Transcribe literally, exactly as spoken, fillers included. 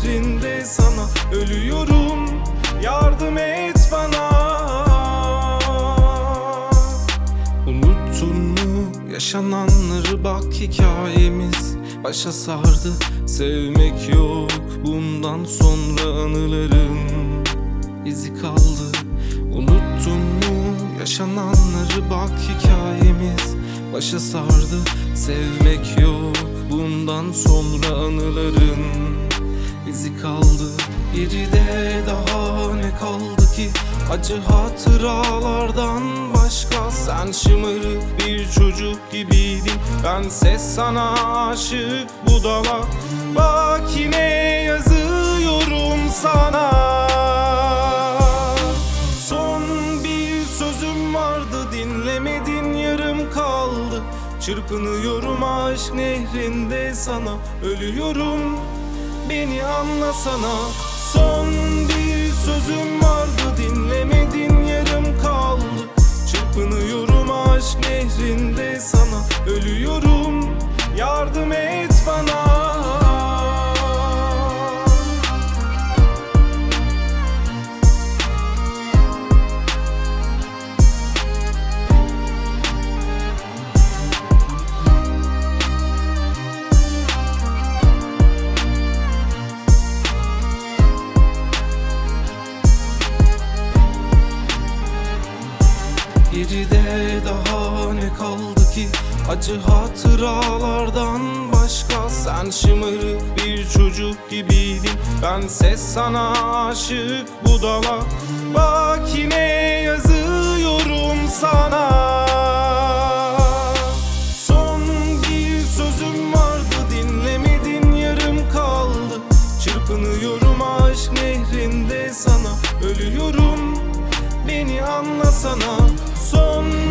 nehrinde sana ölüyorum, yardım et bana. Unuttun mu yaşananları, bak hikayemiz başa sardı. Sevmek yok bundan sonra, anıların izi kaldı. Unuttun mu yaşananları, bak hikayemiz başa sardı. Sevmek yok bundan sonra, anıların izi kaldı. Geride daha ne kaldı ki acı hatıralardan başka? Sen şımarık bir çocuk gibiydin, bense sana aşık budala. Bak yine yazıyorum sana. Son bir sözüm vardı, dinlemedin, yarım kaldı. Çırpınıyorum aşk nehrinde sana ölüyorum, beni anlasana. Son bir sözüm vardı, dinlemedin, yarım kaldı. Çırpınıyorum aşk nehrinde sana ölüyorum, yardım et bana. Geride daha ne kaldı ki acı hatıralardan başka? Sen şımarık bir çocuk gibiydin, bense sana aşık budala. Bak yine yazıyorum sana. Son bir sözüm vardı, dinlemedin, yarım kaldı. Çırpınıyorum aşk nehrinde sana ölüyorum, beni anlasana. Son